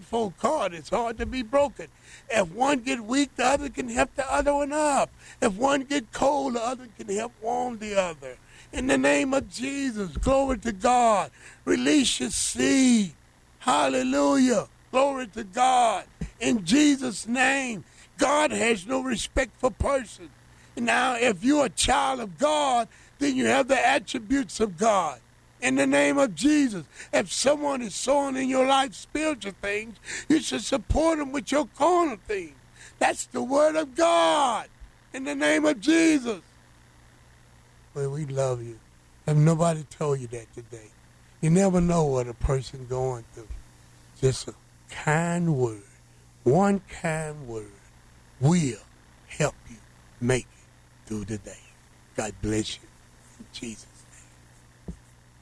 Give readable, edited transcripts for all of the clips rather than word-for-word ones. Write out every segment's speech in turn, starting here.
four cord, it's hard to be broken. If one get weak, the other can help the other one up. If one get cold, the other can help warm the other. In the name of Jesus, glory to God. Release your seed. Hallelujah. Glory to God. In Jesus' name, God has no respect for persons. Now, if you're a child of God, then you have the attributes of God. In the name of Jesus, if someone is sowing in your life spiritual things, you should support them with your carnal things. That's the word of God. In the name of Jesus. Well, we love you. If nobody told you that today, you never know what a person going through. Just a kind word, one kind word will help you make it through the day. God bless you. In Jesus' name.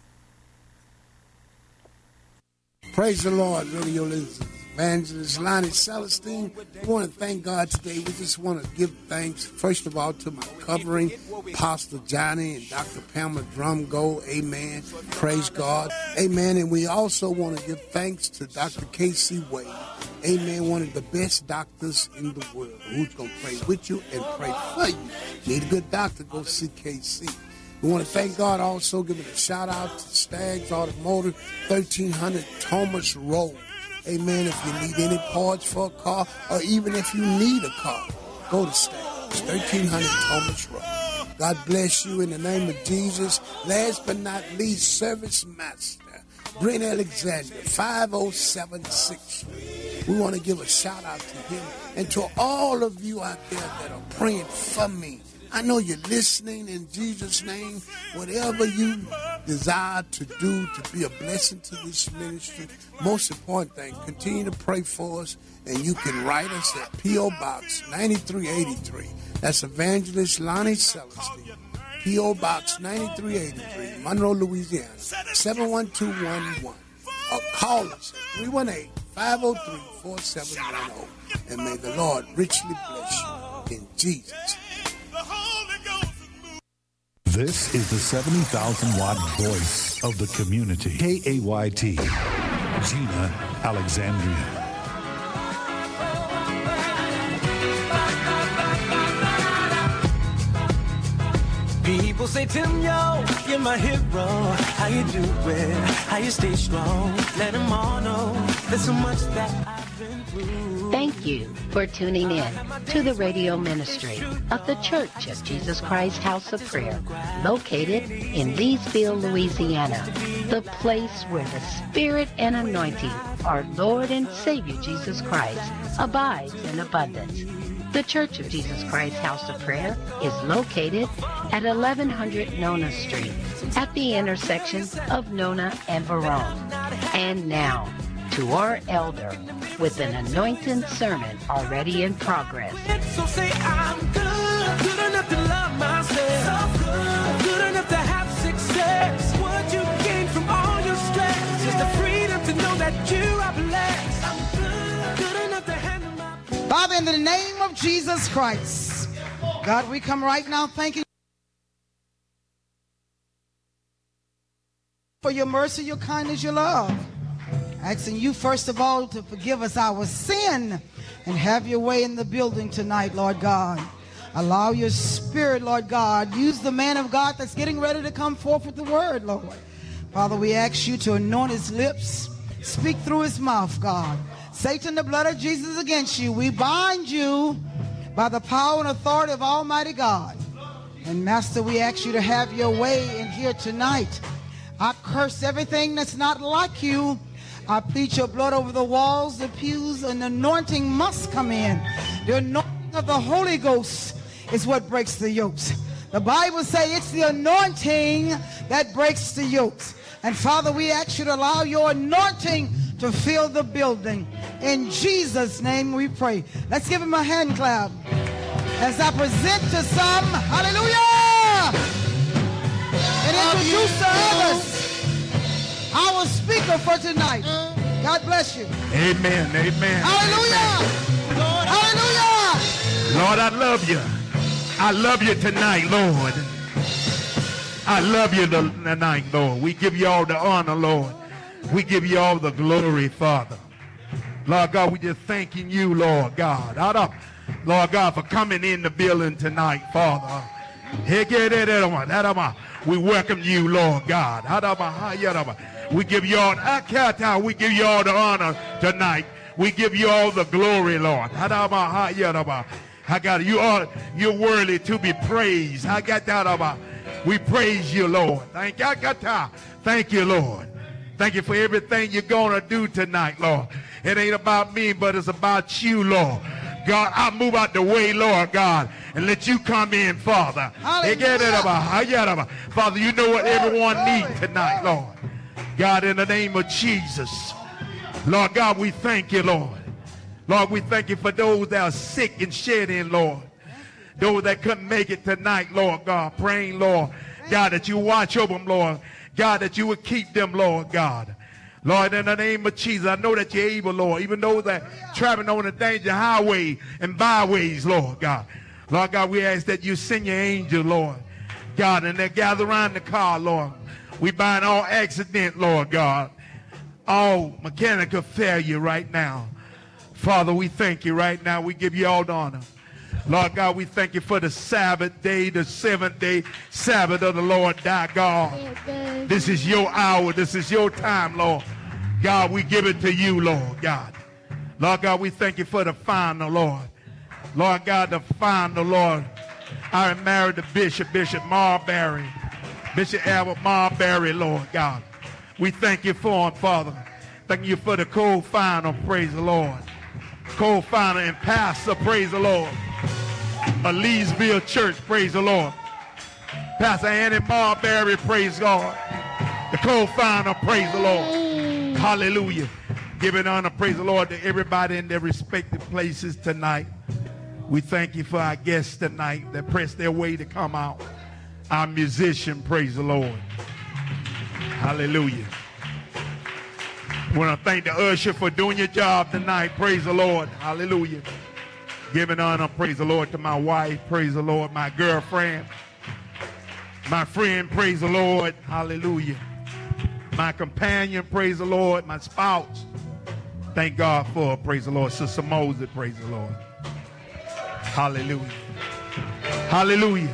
Praise the Lord, radio listeners. Evangelist Lonnie Celestine. We want to thank God today. We just want to give thanks, first of all, to my covering, Pastor Johnny and Dr. Pamela Drumgo. Amen. Praise God. Amen. And we also want to give thanks to Dr. K.C. Wade. Amen. One of the best doctors in the world who's going to pray with you and pray for you. Need a good doctor, go see K.C. We want to thank God also, giving a shout out to Staggs Automotive, 1300 Thomas Road. Amen. If you need any parts for a car, or even if you need a car, go to Staggs, 1300 Thomas Road. God bless you in the name of Jesus. Last but not least, Service Master, Brent Alexander, 5076. We want to give a shout out to him and to all of you out there that are praying for me. I know you're listening in Jesus' name. Whatever you desire to do to be a blessing to this ministry, most important thing, continue to pray for us, and you can write us at P.O. Box 9383. That's Evangelist Lonnie Celestine. P.O. Box 9383, Monroe, Louisiana, 71211. Or call us at 318-503-4710. And may the Lord richly bless you in Jesus' name. This is the 70,000-watt voice of the community. KAYT, Gina Alexandria. People say, Tim, yo, you're my hero. How you doing? How you stay strong? Let them all know there's so much that I've been through. Thank you for tuning in to the radio ministry of the Church of Jesus Christ House of Prayer, located in Leesville, Louisiana, the place where the Spirit and anointing of our Lord and Savior Jesus Christ abides in abundance. The Church of Jesus Christ House of Prayer is located at 1100 Nona Street at the intersection of Nona and Verone. And now, to our elder with an anointed sermon already in progress. So say I'm good, good enough to love myself, so good enough to have success. What you gain from all your stress is the freedom to know that you are blessed. I'm good enough to handle my... Father, in the name of Jesus Christ, God, we come right now thanking you for your mercy, your kindness, your love. Asking you, first of all, to forgive us our sin and have your way in the building tonight, Lord God. Allow your Spirit, Lord God. Use the man of God that's getting ready to come forth with the word, Lord. Father, we ask you to anoint his lips, speak through his mouth, God. Satan, the blood of Jesus against you. We bind you by the power and authority of Almighty God. And Master, we ask you to have your way in here tonight. I curse everything that's not like you. I plead your blood over the walls, the pews, and the anointing must come in. The anointing of the Holy Ghost is what breaks the yokes. The Bible says it's the anointing that breaks the yokes. And Father, we ask you to allow your anointing to fill the building. In Jesus' name we pray. Let's give him a hand clap as I present to some, hallelujah, and introduce to others our speaker for tonight. God bless you. Amen. Amen. Hallelujah. Lord, hallelujah. Lord, I love you. I love you tonight, Lord. I love you tonight, Lord. We give you all the honor, Lord. We give you all the glory, Father. Lord God, we just thanking you, Lord God. Lord God, for coming in the building tonight, Father. We welcome you, Lord God. We give you all the honor tonight. We give you all the glory, Lord. I got you're worthy to be praised. We praise you, Lord. Thank you, Lord. Thank you for everything you're going to do tonight, Lord. It ain't about me, but it's about you, Lord. God, I move out the way, Lord God, and let you come in, Father. Father, you know what everyone needs tonight, Lord. God, in the name of Jesus. Lord God, we thank you, Lord. Lord, we thank you for those that are sick and shedding, Lord. Those that couldn't make it tonight, Lord God. Praying, Lord, God, that you watch over them, Lord. God, that you would keep them, Lord God. Lord, in the name of Jesus, I know that you're able, Lord. Even those that traveling on the danger highway and byways, Lord God. Lord God, we ask that you send your angel, Lord God, and they gather around the car, Lord. We bind all accident, Lord God. All mechanical failure right now. Father, we thank you right now. We give you all the honor. Lord God, we thank you for the Sabbath day, the 7th-day Sabbath of the Lord thy God. This is your hour. This is your time, Lord. God, we give it to you, Lord God. Lord God, we thank you for the final, Lord. Lord God, the final, Lord. I am married to Bishop Marbury. Bishop Albert Marbury, Lord God. We thank you for him, Father. Thank you for the co-final, praise the Lord. Co-founder and pastor, praise the Lord, of Leesville Church, praise the Lord. Pastor Annie Marbury, praise God. The co-founder, praise the Lord. Hallelujah. Giving honor, praise the Lord, to everybody in their respective places tonight. We thank you for our guests tonight that pressed their way to come out. Our musician, praise the Lord. Hallelujah. I want to thank the usher for doing your job tonight. Praise the Lord. Hallelujah. Giving honor, praise the Lord, to my wife. Praise the Lord. My girlfriend. My friend, praise the Lord. Hallelujah. My companion, praise the Lord. My spouse. Thank God for, praise the Lord. Sister Moses, praise the Lord. Hallelujah. Hallelujah.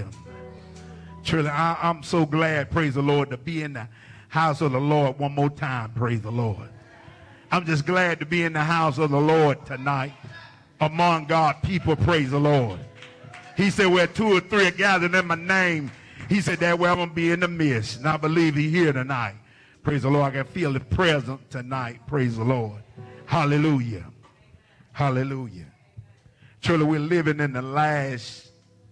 Truly, I'm so glad, praise the Lord, to be in the house of the Lord one more time, praise the Lord. I'm just glad to be in the house of the Lord tonight among God people, praise the Lord. He said, where 2 or 3 are gathered in my name, he said, that way I'm going to be in the midst. And I believe he's here tonight. Praise the Lord. I can feel the presence tonight, praise the Lord. Hallelujah. Hallelujah. Truly, we're living in the last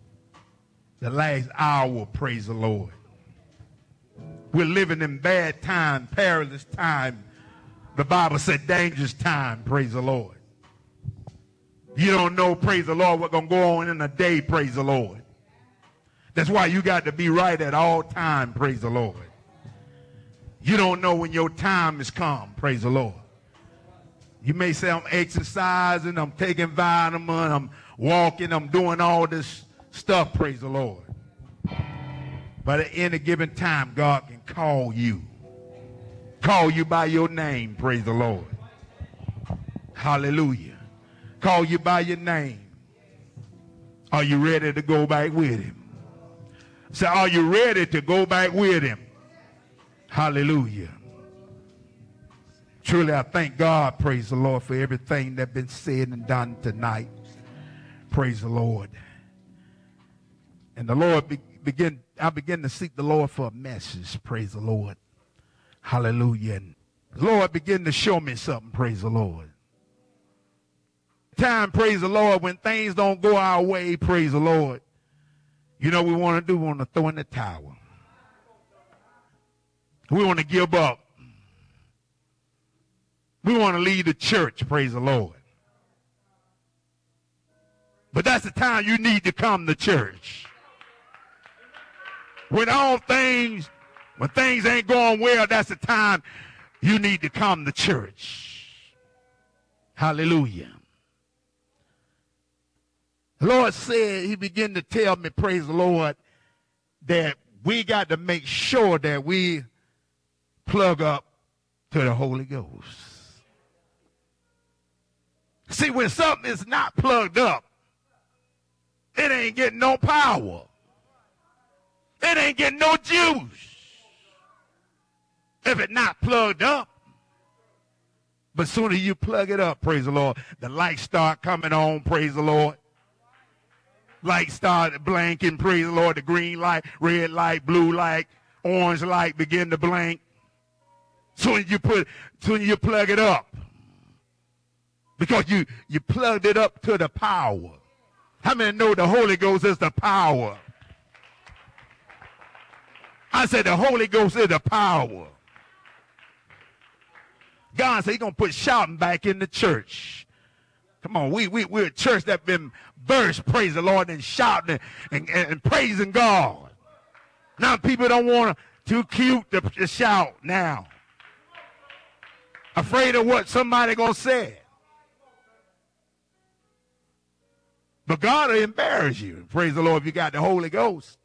hour, praise the Lord. We're living in bad time, perilous time. The Bible said dangerous time, praise the Lord. You don't know, praise the Lord, what's going to go on in a day, praise the Lord. That's why you got to be right at all time, praise the Lord. You don't know when your time has come, praise the Lord. You may say, I'm exercising, I'm taking vitamin, I'm walking, I'm doing all this stuff, praise the Lord. But at any given time, God can call you. Call you by your name, praise the Lord. Hallelujah. Call you by your name. Are you ready to go back with him? Say, are you ready to go back with him? Hallelujah. Truly, I thank God, praise the Lord, for everything that's been said and done tonight. Praise the Lord. And the Lord I began to seek the Lord for a message, praise the Lord. Hallelujah. And the Lord began to show me something, praise the Lord. Time, praise the Lord, when things don't go our way, praise the Lord. You know what we want to do? We want to throw in the towel. We want to give up. We want to leave the church, praise the Lord. But that's the time you need to come to church. When things ain't going well, that's the time you need to come to church. Hallelujah. The Lord said, he began to tell me, praise the Lord, that we got to make sure that we plug up to the Holy Ghost. See, when something is not plugged up, it ain't getting no power. It ain't getting no juice if it's not plugged up. But sooner you plug it up, praise the Lord, the lights start coming on, praise the Lord. Lights start blinking, praise the Lord. The green light, red light, blue light, orange light begin to blink. Soon you plug it up. Because you plugged it up to the power. How many know the Holy Ghost is the power? I said the Holy Ghost is the power. God said he's going to put shouting back in the church. Come on, we're a church that's been burst, praise the Lord, and shouting and praising God. Now people don't want too cute to shout now. Afraid of what somebody going to say. But God will embarrass you, praise the Lord, if you got the Holy Ghost.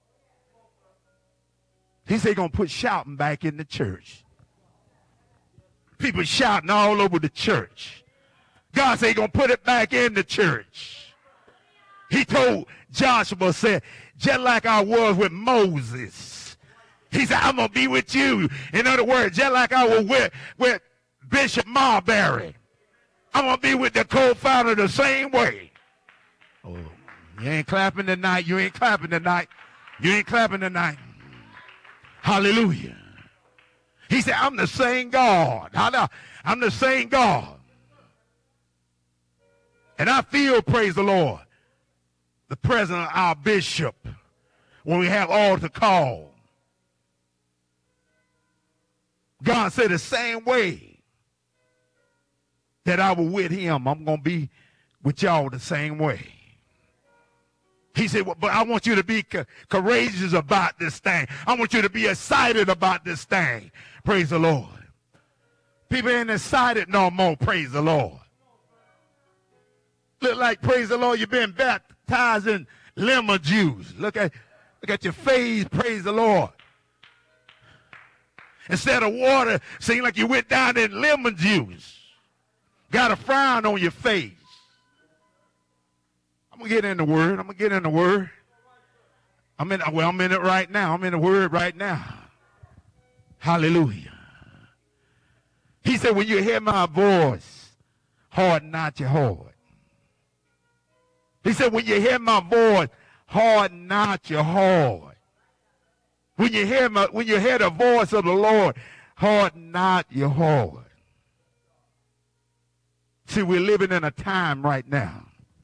He said he's going to put shouting back in the church. People shouting all over the church. God said he's going to put it back in the church. He told Joshua, said, just like I was with Moses. He said, I'm going to be with you. In other words, just like I was with Bishop Marbury. I'm going to be with the co-founder the same way. Oh, you ain't clapping tonight. You ain't clapping tonight. You ain't clapping tonight. Hallelujah. He said, I'm the same God. I'm the same God. And I feel, praise the Lord, the presence of our bishop when we have altar call. God said the same way that I was with him, I'm going to be with y'all the same way. He said, well, but I want you to be courageous about this thing. I want you to be excited about this thing. Praise the Lord. People ain't excited no more, praise the Lord. Look like, praise the Lord, you've been baptized in lemon juice. Look at your face, praise the Lord. Instead of water, seem like you went down in lemon juice. Got a frown on your face. I'm going to get in the Word. I'm going to get in the Word. I'm in it right now. I'm in the Word right now. Hallelujah. He said, when you hear my voice, harden not your heart. He said, when you hear my voice, harden not your heart. When you hear the voice of the Lord, harden not your heart. See, we're living in a time right now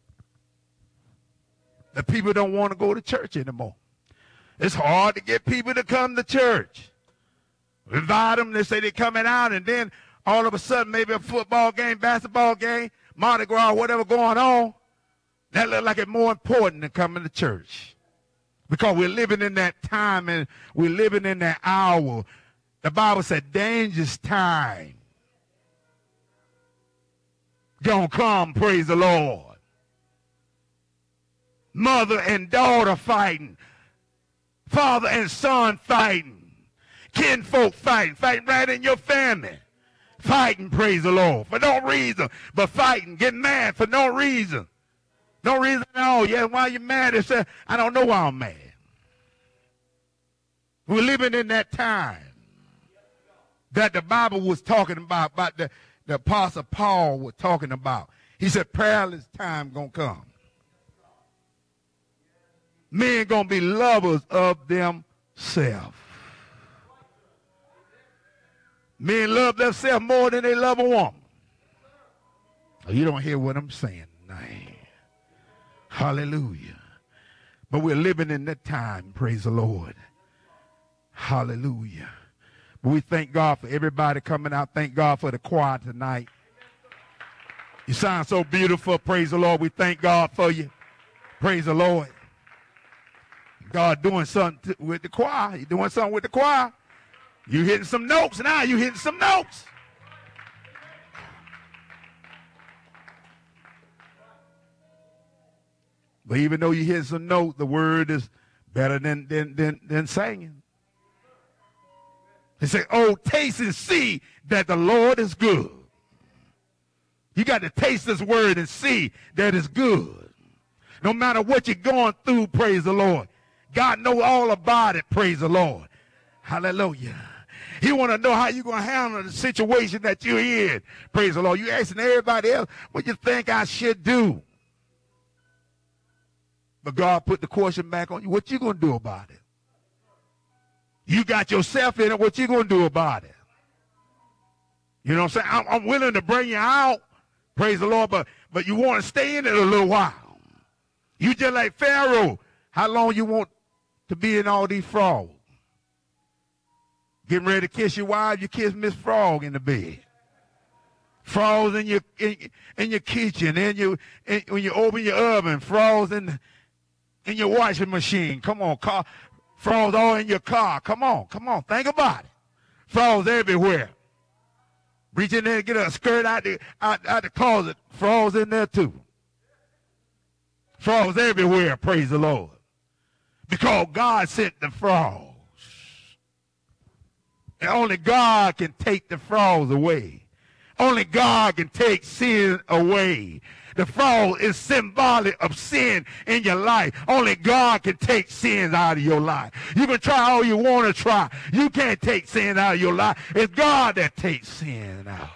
that people don't want to go to church anymore. It's hard to get people to come to church. We invite them, they say they're coming out, and then all of a sudden maybe a football game, basketball game, Mardi Gras, whatever going on, that looks like it's more important than coming to church. Because we're living in that time and we're living in that hour. The Bible said dangerous time gonna come, praise the Lord. Mother and daughter fighting. Father and son fighting. Kinfolk fighting. Fighting right in your family. Fighting, praise the Lord. For no reason, but fighting. Getting mad for no reason. No reason at all. Yeah, why you mad? They say, I don't know why I'm mad. We're living in that time that the Bible was talking about the Apostle Paul was talking about. He said, perilous time gonna come. Men gonna be lovers of themselves. Men love themselves more than they love a woman. Oh, you don't hear what I'm saying tonight. Hallelujah. But we're living in that time, praise the Lord. Hallelujah. But we thank God for everybody coming out. Thank God for the choir tonight. You sound so beautiful, praise the Lord. We thank God for you. Praise the Lord. God doing something with the choir. You're doing something with the choir. You hitting some notes now. You hitting some notes. But even though you hit some notes, the word is better than singing. He said, oh, taste and see that the Lord is good. You got to taste this word and see that it's good. No matter what you're going through, praise the Lord. God knows all about it, praise the Lord. Hallelujah. He want to know how you're going to handle the situation that you're in, praise the Lord. You asking everybody else, what you think I should do? But God put the question back on you. What you going to do about it? You got yourself in it. What you going to do about it? You know what I'm saying? I'm willing to bring you out, praise the Lord, but you want to stay in it a little while. You just like Pharaoh. How long you want to be in all these frogs? Getting ready to kiss your wife, you kiss Miss Frog in the bed. Frogs in your kitchen, when you open your oven, frogs in your washing machine. Come on, frogs all in your car. Come on, think about it. Frogs everywhere. Reach in there and get a skirt out the closet. Frogs in there too. Frogs everywhere, praise the Lord. Because God sent the frogs. And only God can take the frogs away. Only God can take sin away. The frog is symbolic of sin in your life. Only God can take sins out of your life. You can try all you want to try. You can't take sin out of your life. It's God that takes sin out.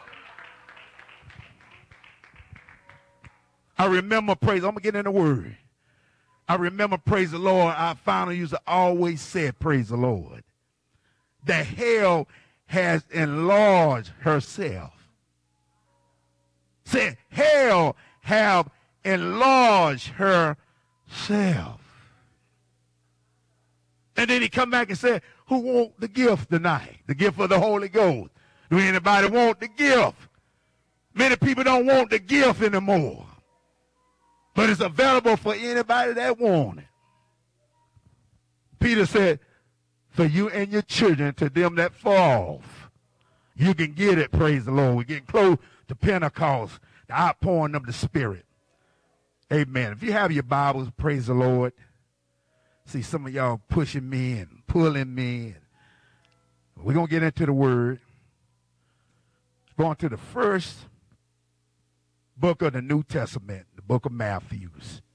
I remember, I'm going to get in the word. I remember, praise the Lord, our founder used to always say, praise the Lord, that hell has enlarged herself. Said, hell have enlarged herself. And then he come back and said, who want the gift tonight? The gift of the Holy Ghost. Do anybody want the gift? Many people don't want the gift anymore. But it's available for anybody that want it. Peter said, for you and your children, to them that fall off, you can get it, praise the Lord. We're getting close to Pentecost, the outpouring of the Spirit. Amen. If you have your Bibles, praise the Lord. See some of y'all pushing me and pulling me. We're going to get into the Word. Going to the first book of the New Testament, the book of Matthew,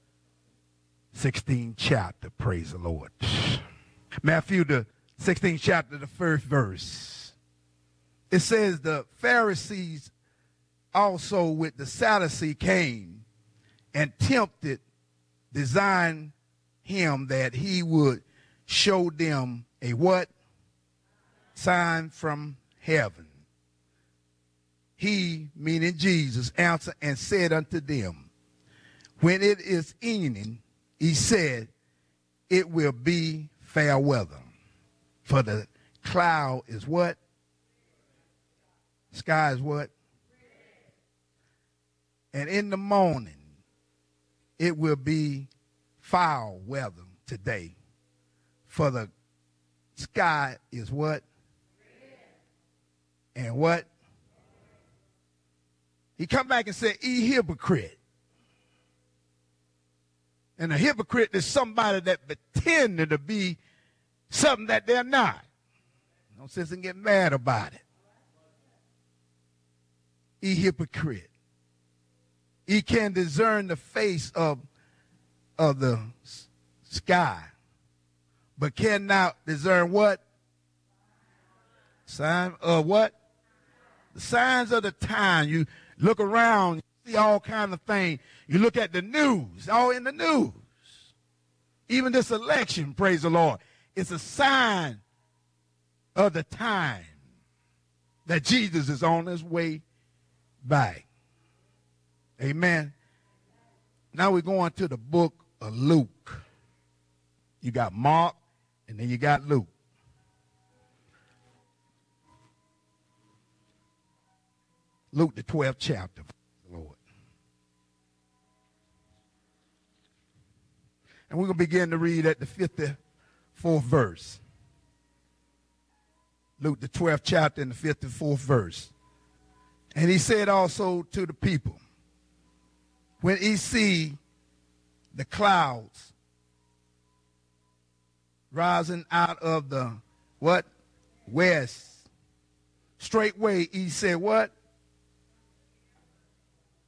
16th chapter, praise the Lord. Matthew, the 16th chapter, the first verse. It says, the Pharisees also with the Sadducees came and tempted, designed him that he would show them a what? Sign from heaven. He, meaning Jesus, answered and said unto them, when it is evening, he said, it will be fair weather. For the cloud is what? Sky is what? And in the morning, it will be foul weather today. For the sky is what? And what? He come back and said, ye hypocrite. And a hypocrite is somebody that pretended to be something that they're not. No sense in getting mad about it. Ye hypocrite. He can discern the face of the sky, but cannot discern what? Sign of what? The signs of the time. You look around, you see all kinds of things. You look at the news, all in the news. Even this election, praise the Lord, it's a sign of the time that Jesus is on his way back. Amen. Now we're going to the book of Luke. You got Mark, and then you got Luke. Luke, the 12th chapter, Lord. And we're going to begin to read at the 54th verse. Luke, the 12th chapter and the 54th verse. And he said also to the people, when ye see the clouds rising out of the what? West. Straightway he said what?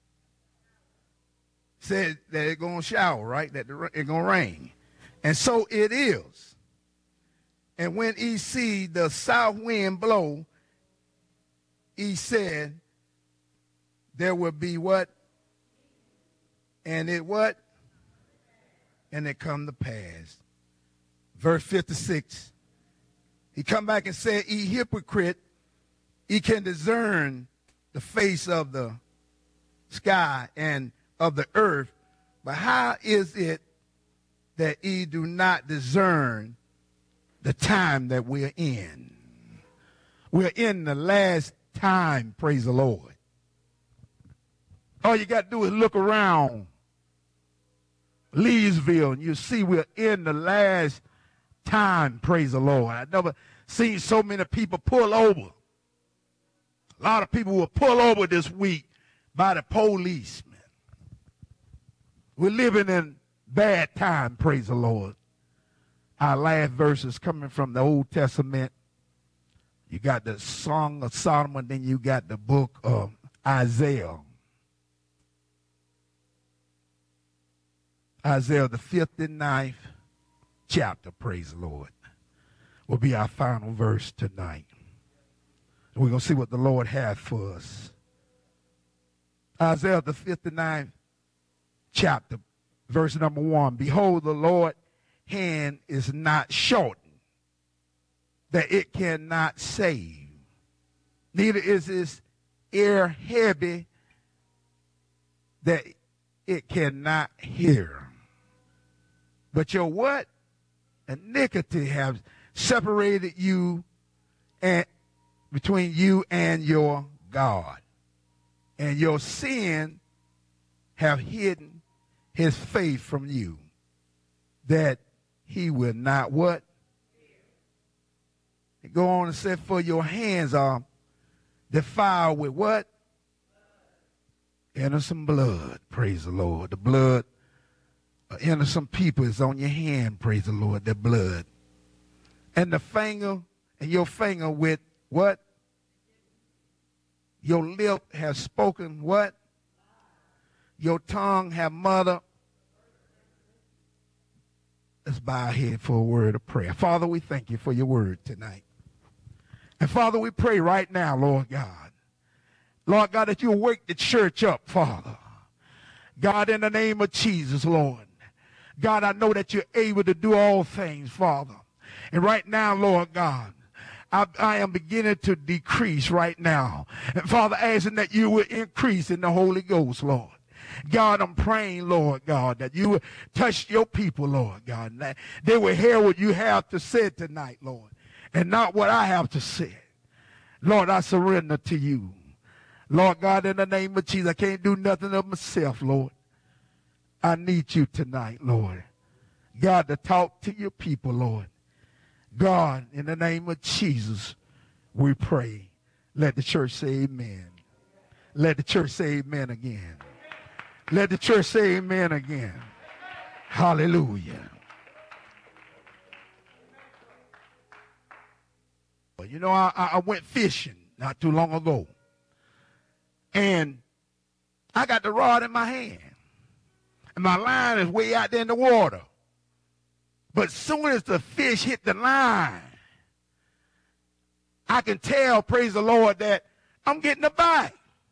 said that it's going to shower, right? That it's going to rain. And so it is. And when he see the south wind blow, he said, there will be what? And it what? And it come to pass. Verse 56. He come back and said, ye hypocrite, ye can discern the face of the sky and of the earth, but how is it that ye do not discern the time that we're in? We're in the last time, praise the Lord. All you got to do is look around Leesville and you see we're in the last time, praise the Lord. I've never seen so many people pull over. A lot of people will pull over this week by the policemen. We're living in bad time, praise the Lord. Our last verse is coming from the Old Testament. You got the Song of Solomon, then you got the book of Isaiah. Isaiah, the 59th chapter, praise the Lord, will be our final verse tonight. And we're going to see what the Lord has for us. Isaiah, the 59th chapter, verse number 1. Behold, the Lord's hand is not shortened, that it cannot save. Neither is his ear heavy, that it cannot hear. But your what? Iniquity have separated you and between you and your God. And your sin have hidden his face from you, that he will not what? And go on and say, for your hands are defiled with what? Innocent blood, praise the Lord. The blood of innocent people is on your hand, praise the Lord, the blood. And the finger, and your finger with what? Your lip has spoken what? Your tongue have muttered. Let's bow our head for a word of prayer. Father, we thank you for your word tonight. And Father, we pray right now, Lord God. Lord God, that you'll wake the church up, Father. God, in the name of Jesus, Lord. God, I know that you're able to do all things, Father. And right now, Lord God, I am beginning to decrease right now. And Father, asking that you will increase in the Holy Ghost, Lord. God, I'm praying, Lord God, that you will touch your people, Lord God, and that they will hear what you have to say tonight, Lord, and not what I have to say. Lord, I surrender to you. Lord God, in the name of Jesus, I can't do nothing of myself, Lord. I need you tonight, Lord. God, to talk to your people, Lord. God, in the name of Jesus, we pray. Let the church say amen. Let the church say amen again. Let the church say amen again. Hallelujah. You know, I went fishing not too long ago. And I got the rod in my hand. And my line is way out there in the water. But as soon as the fish hit the line, I can tell, praise the Lord, that I'm getting a bite.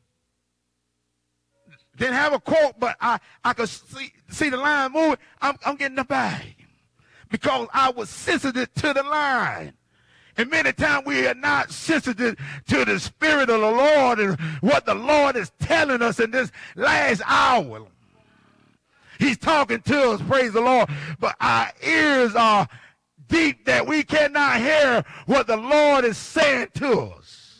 Didn't have a cork, but I could see the line moving. I'm getting a bite. Because I was sensitive to the line. And many times we are not sensitive to the Spirit of the Lord and what the Lord is telling us in this last hour. He's talking to us, praise the Lord. But our ears are deep that we cannot hear what the Lord is saying to us.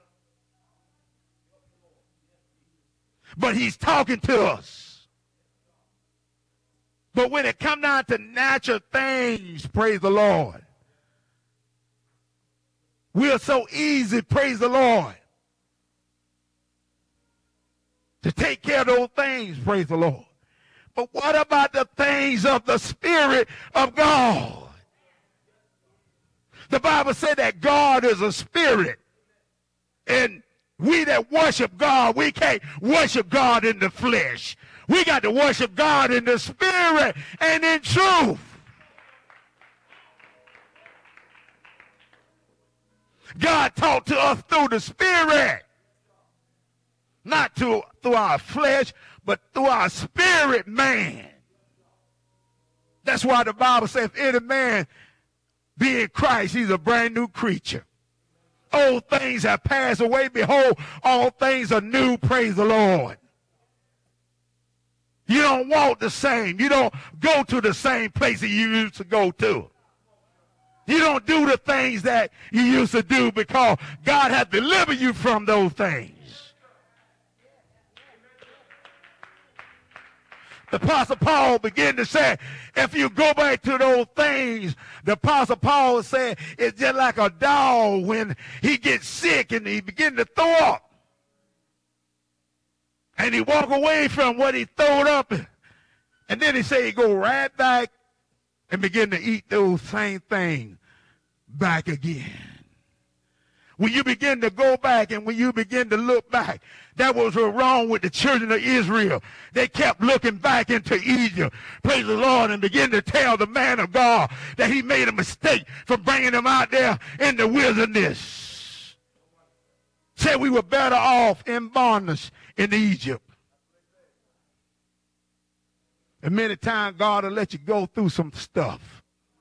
But he's talking to us. But when it comes down to natural things, praise the Lord, we're so easy, praise the Lord, to take care of those things, praise the Lord. But what about the things of the Spirit of God? The Bible said that God is a spirit. And we that worship God, we can't worship God in the flesh. We got to worship God in the spirit and in truth. God talked to us through the spirit. Not through our flesh, but through our spirit, man. That's why the Bible says, if any man be in Christ, he's a brand new creature. Old things have passed away. Behold, all things are new. Praise the Lord. You don't walk the same. You don't go to the same place that you used to go to. You don't do the things that you used to do because God has delivered you from those things. The Apostle Paul began to say, if you go back to those things, the Apostle Paul said, it's just like a dog when he gets sick and he begins to throw up. And he walk away from what he throwed up. And then he said he go right back and begin to eat those same things back again. When you begin to go back and when you begin to look back, that was what was wrong with the children of Israel. They kept looking back into Egypt, praise the Lord, and begin to tell the man of God that he made a mistake for bringing them out there in the wilderness. Said we were better off in bondage in Egypt. And many times God will let you go through some stuff.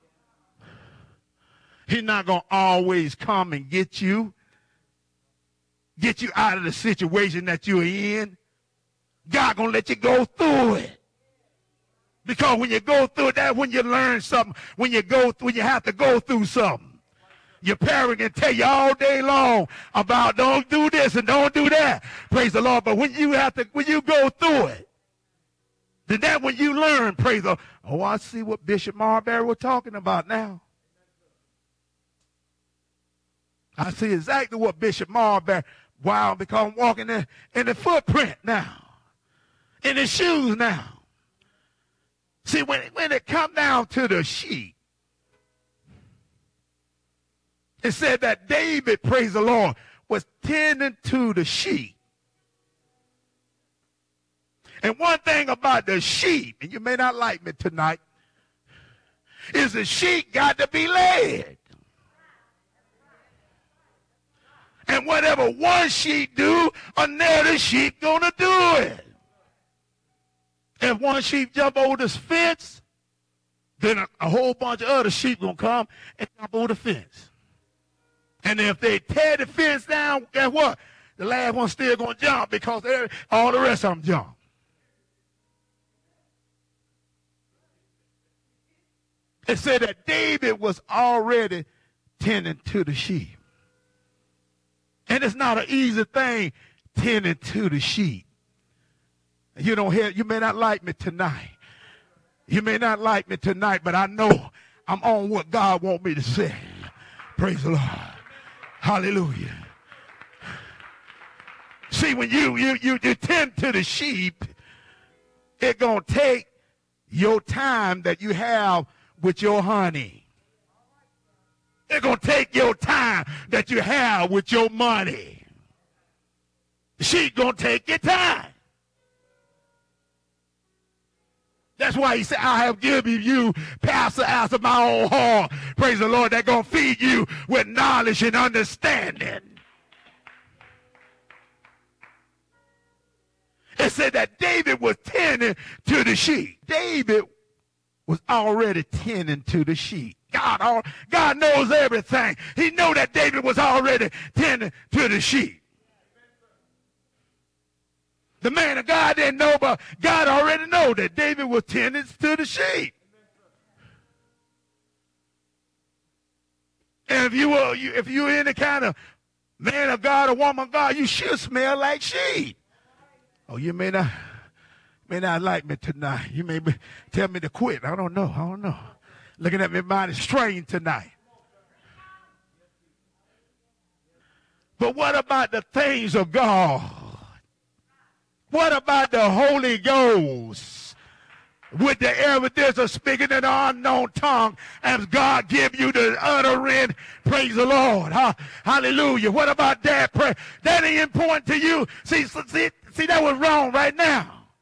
He's not going to always come and get you out of the situation that you're in. God going to let you go through it. Because when you go through it, that's when you learn something. When you have to go through something. Your parent can tell you all day long about don't do this and don't do that. Praise the Lord. But when you go through it, then that's when you learn, praise the Lord. Oh, I see what Bishop Marbury was talking about now. I see exactly what Bishop Marbury, wow, because I'm walking in the footprint now, in the shoes now. See, when it come down to the sheep, it said that David, praise the Lord, was tending to the sheep. And one thing about the sheep, and you may not like me tonight, is the sheep got to be led. And whatever one sheep do, another sheep gonna do it. If one sheep jump over this fence, then a whole bunch of other sheep gonna come and jump over the fence. And if they tear the fence down, guess what? The last one still gonna jump because all the rest of them jump. It said that David was already tending to the sheep. And it's not an easy thing tending to the sheep. You may not like me tonight. You may not like me tonight, but I know I'm on what God wants me to say. Praise the Lord. Hallelujah. See, when you tend to the sheep, it's going to take your time that you have with your honey. It's going to take your time that you have with your money. She's going to take your time. That's why he said, I have given you pastor after my own heart. Praise the Lord. They're going to feed you with knowledge and understanding. It said that David was tending to the sheep. David was already tending to the sheep. God knows everything. He knew that David was already tending to the sheep. The man of God didn't know, but God already knew that David was tending to the sheep. And if you're any kind of man of God or woman of God, you should smell like sheep. Oh, you may not like me tonight. You may tell me to quit. I don't know. Looking at me, mind is strained tonight. But what about the things of God? What about the Holy Ghost? With the evidence of speaking in an unknown tongue as God give you the utterance. Praise the Lord. Hallelujah. What about that prayer? That ain't important to you. See, that was wrong right now.